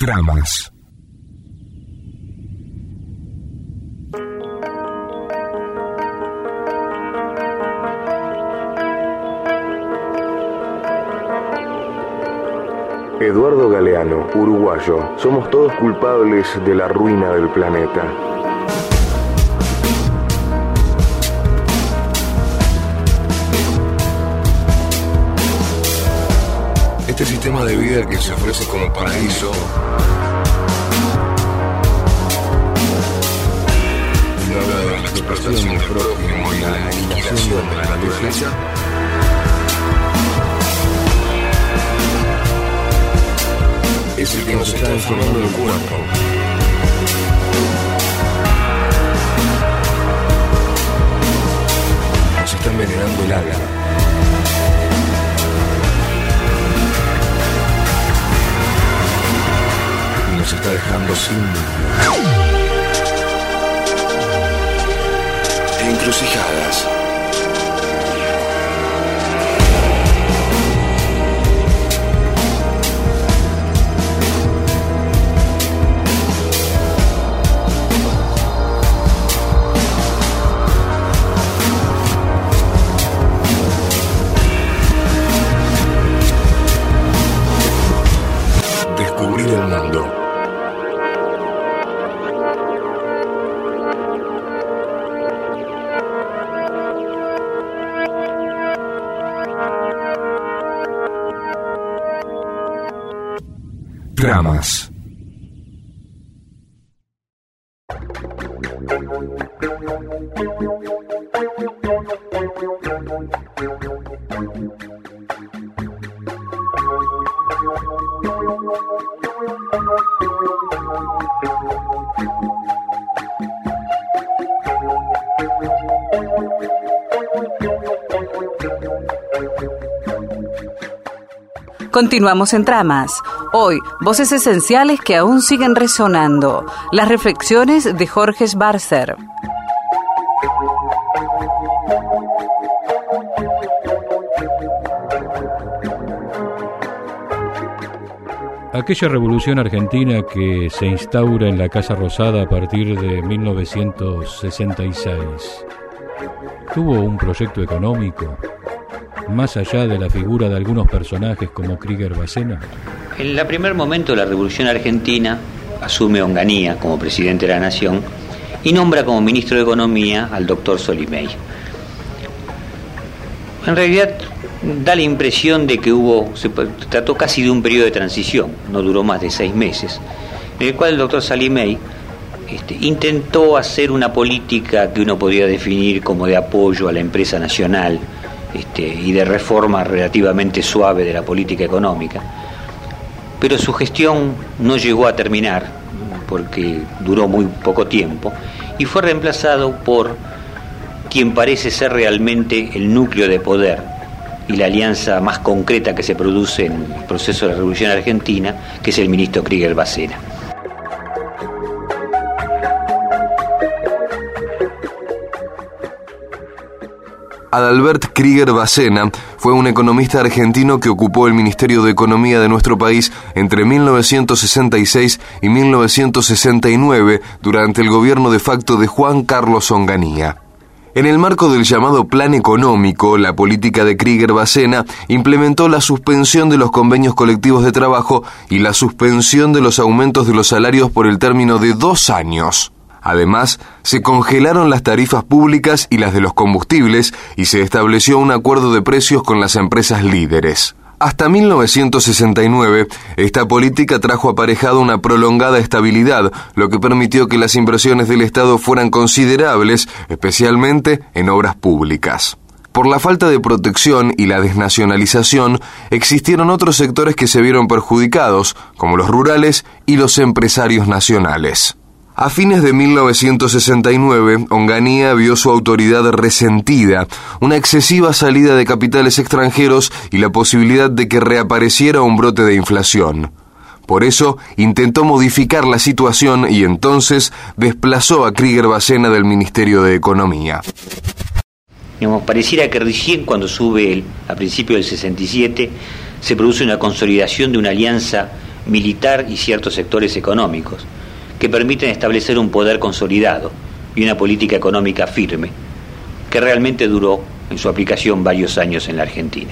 Tramas. Eduardo Galeano, uruguayo. Somos todos culpables de la ruina del planeta. Este sistema de vida que se ofrece como paraíso habla de la explotación del prójimo y la aniquilación de la naturaleza. Es el que nos está deformando el cuerpo. Nos está envenenando el alma. Y nos está dejando sin vida. Encrucijadas. Descubrir el mundo. Tramas. Continuamos en Tramas. Hoy, voces esenciales que aún siguen resonando. Las reflexiones de Jorge Schwarzer. Aquella revolución argentina que se instaura en la Casa Rosada a partir de 1966, ¿tuvo un proyecto económico más allá de la figura de algunos personajes como Krieger Bacena? En el primer momento de la Revolución Argentina asume Onganía como presidente de la Nación y nombra como ministro de Economía al doctor Solimay. En realidad da la impresión de que se trató casi de un periodo de transición, no duró más de 6 meses, en el cual el doctor Solimay intentó hacer una política que uno podría definir como de apoyo a la empresa nacional, y de reforma relativamente suave de la política económica, pero su gestión no llegó a terminar porque duró muy poco tiempo y fue reemplazado por quien parece ser realmente el núcleo de poder y la alianza más concreta que se produce en el proceso de la Revolución Argentina, que es el ministro Krieger Bacena. Adalbert Krieger Bacena fue un economista argentino que ocupó el Ministerio de Economía de nuestro país entre 1966 y 1969 durante el gobierno de facto de Juan Carlos Onganía. En el marco del llamado Plan Económico, la política de Krieger Bacena implementó la suspensión de los convenios colectivos de trabajo y la suspensión de los aumentos de los salarios por el término de 2 años. Además, se congelaron las tarifas públicas y las de los combustibles y se estableció un acuerdo de precios con las empresas líderes. Hasta 1969, esta política trajo aparejado una prolongada estabilidad, lo que permitió que las inversiones del Estado fueran considerables, especialmente en obras públicas. Por la falta de protección y la desnacionalización, existieron otros sectores que se vieron perjudicados, como los rurales y los empresarios nacionales. A fines de 1969, Onganía vio su autoridad resentida, una excesiva salida de capitales extranjeros y la posibilidad de que reapareciera un brote de inflación. Por eso, intentó modificar la situación y entonces desplazó a Krieger Bacena del Ministerio de Economía. Pareciera que recién cuando sube él, a principios del 67, se produce una consolidación de una alianza militar y ciertos sectores económicos que permiten establecer un poder consolidado y una política económica firme que realmente duró en su aplicación varios años en la Argentina.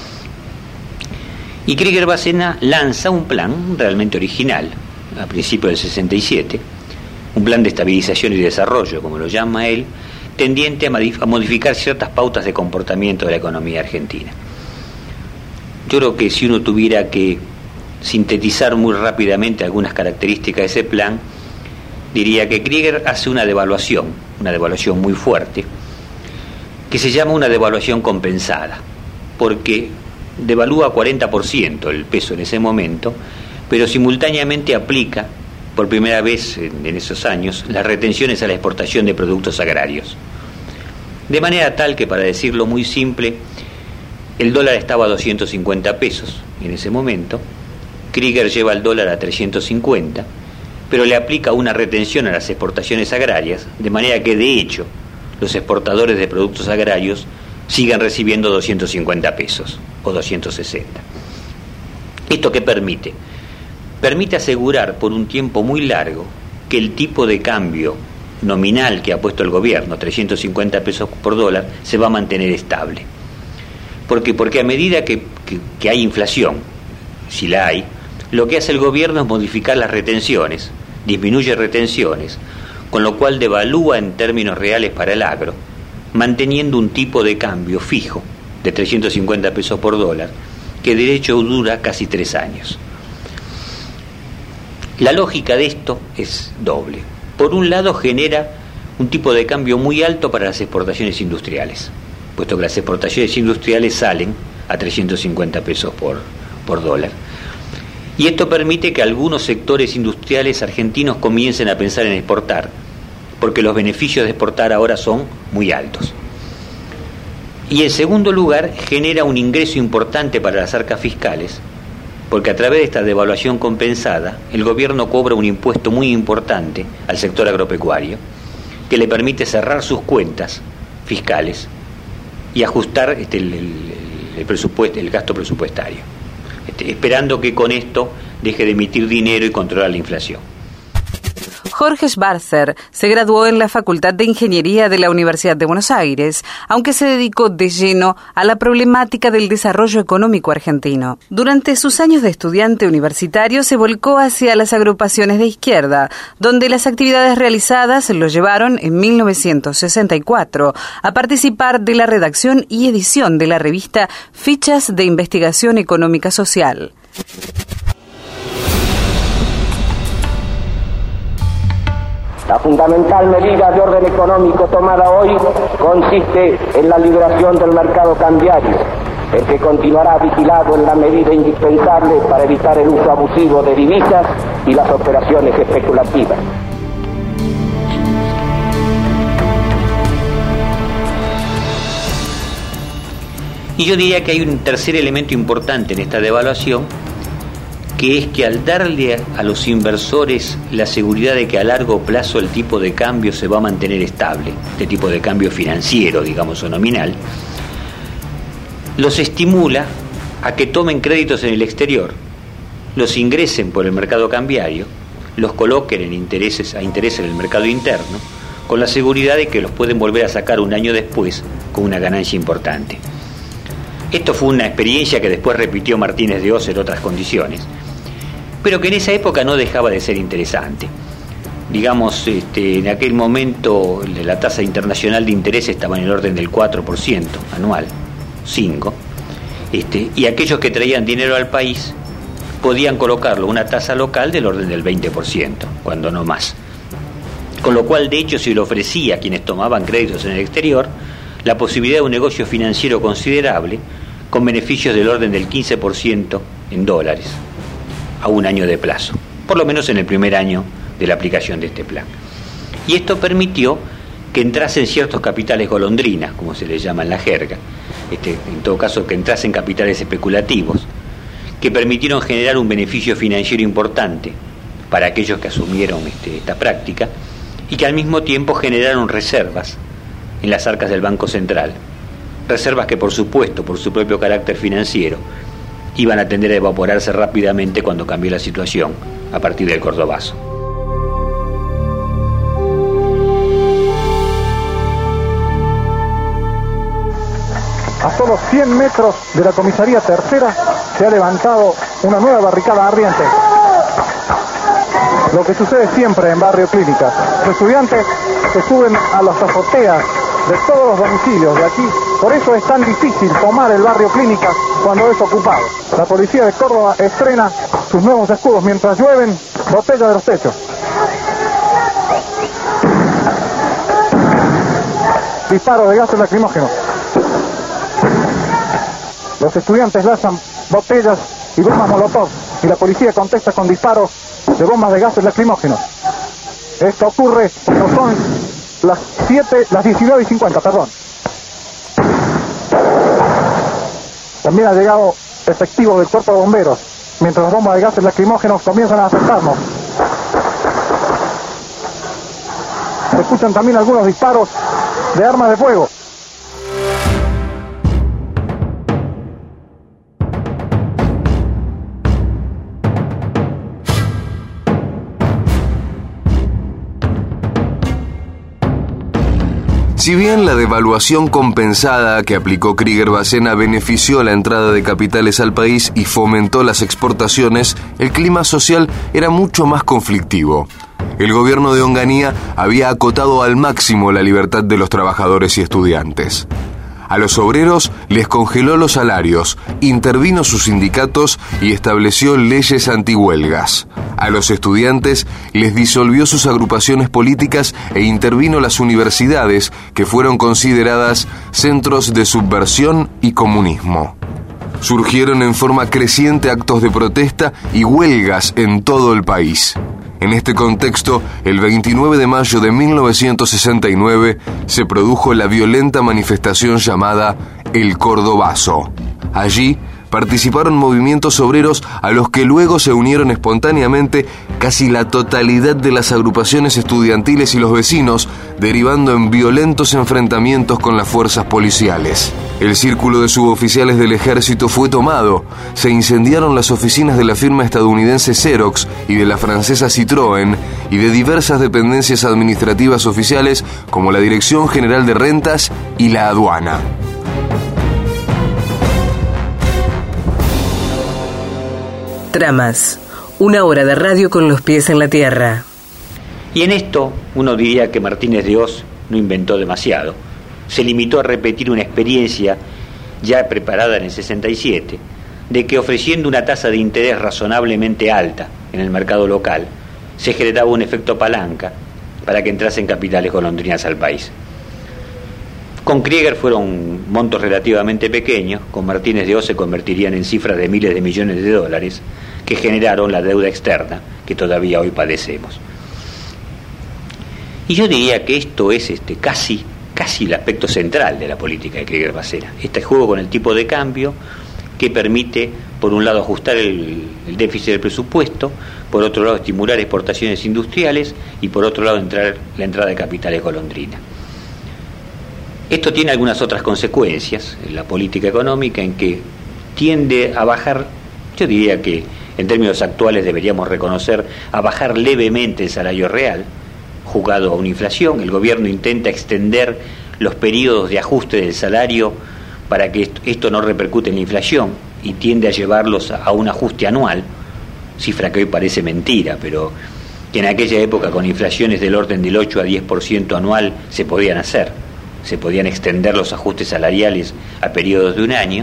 Y Krieger-Bacena lanza un plan realmente original a principios del 67, un plan de estabilización y desarrollo, como lo llama él, tendiente a modificar ciertas pautas de comportamiento de la economía argentina. Yo creo que si uno tuviera que sintetizar muy rápidamente algunas características de ese plan, diría que Krieger hace una devaluación muy fuerte, que se llama una devaluación compensada, porque devalúa 40% el peso en ese momento, pero simultáneamente aplica, por primera vez en esos años, las retenciones a la exportación de productos agrarios. De manera tal que, para decirlo muy simple, el dólar estaba a 250 pesos en ese momento, Krieger lleva el dólar a 350, pero le aplica una retención a las exportaciones agrarias, de manera que, de hecho, los exportadores de productos agrarios sigan recibiendo 250 pesos o 260. ¿Esto qué permite? Permite asegurar por un tiempo muy largo que el tipo de cambio nominal que ha puesto el gobierno, 350 pesos por dólar, se va a mantener estable. ¿Por qué? Porque a medida que hay inflación, si la hay, lo que hace el gobierno es modificar las retenciones, disminuye retenciones, con lo cual devalúa en términos reales para el agro, manteniendo un tipo de cambio fijo de 350 pesos por dólar, que de hecho dura casi 3 años. La lógica de esto es doble. Por un lado, genera un tipo de cambio muy alto para las exportaciones industriales, puesto que las exportaciones industriales salen a 350 pesos por dólar. Y esto permite que algunos sectores industriales argentinos comiencen a pensar en exportar, porque los beneficios de exportar ahora son muy altos. Y en segundo lugar, genera un ingreso importante para las arcas fiscales, porque a través de esta devaluación compensada, el gobierno cobra un impuesto muy importante al sector agropecuario, que le permite cerrar sus cuentas fiscales y ajustar el presupuesto, el gasto presupuestario, esperando que con esto deje de emitir dinero y controlar la inflación. Jorge Schwarzer se graduó en la Facultad de Ingeniería de la Universidad de Buenos Aires, aunque se dedicó de lleno a la problemática del desarrollo económico argentino. Durante sus años de estudiante universitario se volcó hacia las agrupaciones de izquierda, donde las actividades realizadas lo llevaron en 1964 a participar de la redacción y edición de la revista Fichas de Investigación Económica Social. La fundamental medida de orden económico tomada hoy consiste en la liberación del mercado cambiario, el que continuará vigilado en la medida indispensable para evitar el uso abusivo de divisas y las operaciones especulativas. Y yo diría que hay un tercer elemento importante en esta devaluación, que es que al darle a los inversores la seguridad de que a largo plazo el tipo de cambio se va a mantener estable, este tipo de cambio financiero, digamos, o nominal, los estimula a que tomen créditos en el exterior, los ingresen por el mercado cambiario, los coloquen a interés en el mercado interno, con la seguridad de que los pueden volver a sacar un año después con una ganancia importante. Esto fue una experiencia que después repitió Martínez de Oz en otras condiciones, pero que en esa época no dejaba de ser interesante. Digamos, en aquel momento la tasa internacional de interés estaba en el orden del 4% anual, 5%, y aquellos que traían dinero al país podían colocarlo a una tasa local del orden del 20%, cuando no más. Con lo cual, de hecho, se le ofrecía a quienes tomaban créditos en el exterior la posibilidad de un negocio financiero considerable con beneficios del orden del 15% en dólares a un año de plazo, por lo menos en el primer año de la aplicación de este plan. Y esto permitió que entrasen ciertos capitales golondrinas, como se les llama en la jerga, en todo caso que entrasen capitales especulativos, que permitieron generar un beneficio financiero importante para aquellos que asumieron esta práctica, y que al mismo tiempo generaron reservas en las arcas del Banco Central, reservas que por supuesto, por su propio carácter financiero iban a tender a evaporarse rápidamente cuando cambió la situación a partir del Cordobazo. A solo 100 metros de la comisaría tercera se ha levantado una nueva barricada ardiente. Lo que sucede siempre en Barrio Clínica. Los estudiantes se suben a las azoteas de todos los domicilios de aquí. Por eso es tan difícil tomar el Barrio Clínica cuando es ocupado. La policía de Córdoba estrena sus nuevos escudos mientras llueven botellas de los techos. Disparos de gases lacrimógenos. Los estudiantes lanzan botellas y bombas molotov y la policía contesta con disparos de bombas de gases lacrimógenos. Esto ocurre cuando son las 19:50, perdón. También ha llegado efectivos del cuerpo de bomberos, mientras las bombas de gases lacrimógenos comienzan a afectarnos. Se escuchan también algunos disparos de armas de fuego. Si bien la devaluación compensada que aplicó Krieger-Bacena benefició la entrada de capitales al país y fomentó las exportaciones, el clima social era mucho más conflictivo. El gobierno de Onganía había acotado al máximo la libertad de los trabajadores y estudiantes. A los obreros les congeló los salarios, intervino sus sindicatos y estableció leyes antihuelgas. A los estudiantes les disolvió sus agrupaciones políticas e intervino las universidades, que fueron consideradas centros de subversión y comunismo. Surgieron en forma creciente actos de protesta y huelgas en todo el país. En este contexto, el 29 de mayo de 1969 se produjo la violenta manifestación llamada El Cordobazo. Allí participaron movimientos obreros a los que luego se unieron espontáneamente casi la totalidad de las agrupaciones estudiantiles y los vecinos, derivando en violentos enfrentamientos con las fuerzas policiales. El círculo de suboficiales del ejército fue tomado, se incendiaron las oficinas de la firma estadounidense Xerox y de la francesa Citroën y de diversas dependencias administrativas oficiales como la Dirección General de Rentas y la Aduana. Tramas, una hora de radio con los pies en la tierra. Y en esto uno diría que Martínez de Hoz no inventó demasiado. Se limitó a repetir una experiencia ya preparada en el 67, de que ofreciendo una tasa de interés razonablemente alta en el mercado local, se generaba un efecto palanca para que entrasen capitales golondrinas al país. Con Krieger fueron montos relativamente pequeños, con Martínez de Hoz se convertirían en cifras de miles de millones de dólares que generaron la deuda externa que todavía hoy padecemos. Y yo diría que esto es casi el aspecto central de la política de Krieger-Bacena. Este juego con el tipo de cambio que permite, por un lado, ajustar el déficit del presupuesto, por otro lado, estimular exportaciones industriales y, por otro lado, la entrada de capitales golondrina. Esto tiene algunas otras consecuencias en la política económica, en que tiende a bajar, yo diría que en términos actuales deberíamos reconocer, a bajar levemente el salario real, jugado a una inflación. El gobierno intenta extender los periodos de ajuste del salario para que esto no repercute en la inflación y tiende a llevarlos a un ajuste anual, cifra que hoy parece mentira, pero que en aquella época con inflaciones del orden del 8 a 10% anual se podían hacer. Se podían extender los ajustes salariales a periodos de un año.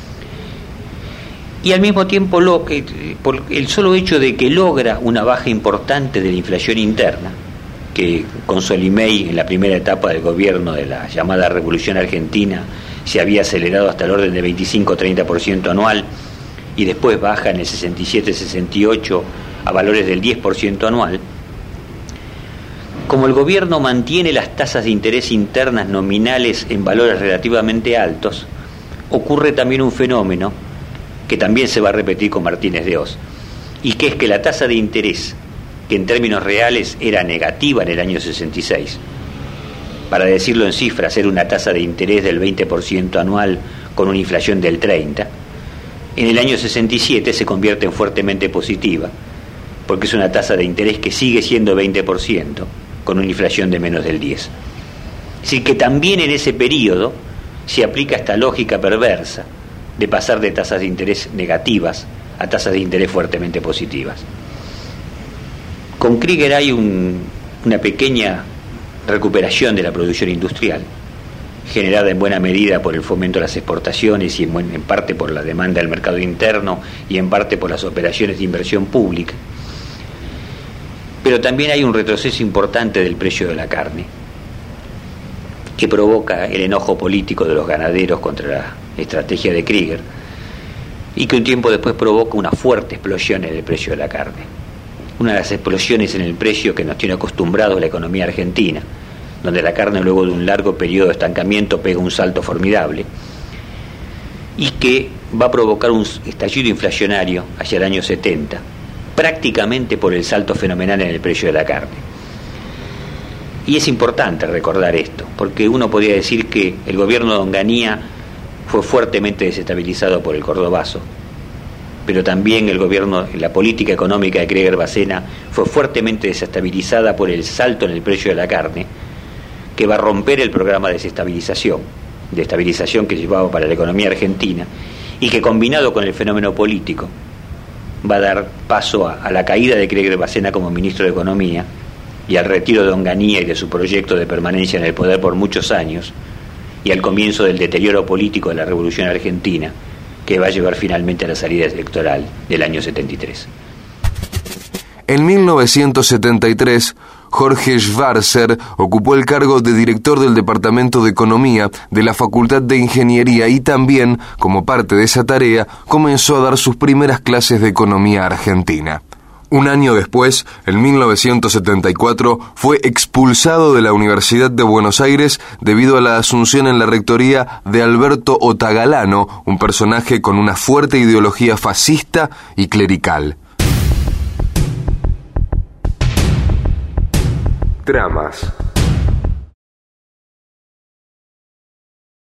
Y al mismo tiempo por el solo hecho de que logra una baja importante de la inflación interna, que con Solimey en la primera etapa del gobierno de la llamada Revolución Argentina se había acelerado hasta el orden de 25-30% anual y después baja en el 67-68 a valores del 10% anual. Como el gobierno mantiene las tasas de interés internas nominales en valores relativamente altos, ocurre también un fenómeno que también se va a repetir con Martínez de Hoz, y que es que la tasa de interés, que en términos reales era negativa en el año 66, para decirlo en cifras, era una tasa de interés del 20% anual con una inflación del 30%, En el año 67 se convierte en fuertemente positiva, porque es una tasa de interés que sigue siendo 20%, con una inflación de menos del 10%. Es decir, que también en ese periodo se aplica esta lógica perversa de pasar de tasas de interés negativas a tasas de interés fuertemente positivas. Con Krieger hay una pequeña recuperación de la producción industrial, generada en buena medida por el fomento de las exportaciones y en parte por la demanda del mercado interno y en parte por las operaciones de inversión pública. Pero también hay un retroceso importante del precio de la carne, que provoca el enojo político de los ganaderos contra la estrategia de Krieger y que un tiempo después provoca una fuerte explosión en el precio de la carne. Una de las explosiones en el precio que nos tiene acostumbrados la economía argentina, donde la carne luego de un largo periodo de estancamiento pega un salto formidable y que va a provocar un estallido inflacionario hacia el año 70, prácticamente por el salto fenomenal en el precio de la carne. Y es importante recordar esto, porque uno podría decir que el gobierno de Onganía fue fuertemente desestabilizado por el cordobazo, pero también la política económica de Krieger-Bacena fue fuertemente desestabilizada por el salto en el precio de la carne, que va a romper el programa de estabilización que llevaba para la economía argentina y que, combinado con el fenómeno político, va a dar paso a la caída de Krieger-Bacena como ministro de Economía y al retiro de Onganía y de su proyecto de permanencia en el poder por muchos años, y al comienzo del deterioro político de la Revolución Argentina, que va a llevar finalmente a la salida electoral del año 73. En 1973, Jorge Schwarzer ocupó el cargo de director del Departamento de Economía de la Facultad de Ingeniería y también, como parte de esa tarea, comenzó a dar sus primeras clases de economía argentina. Un año después, en 1974, fue expulsado de la Universidad de Buenos Aires debido a la asunción en la rectoría de Alberto Otagalano, un personaje con una fuerte ideología fascista y clerical. Tramas.